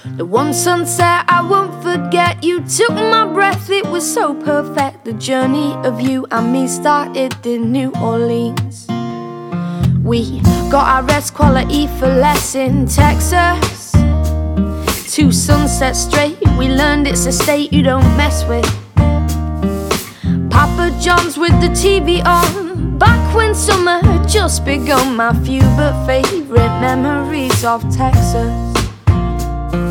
The one sunset I won't forget. You took my breath, it was so perfect. The journey of you and me started in New Orleans. We got our rest, quality for less in Texas. 2 sunsets straight, we learned it's a state you don't mess with. Papa John's with the TV on, back when summer had just begun. My few but favourite memories of Texas.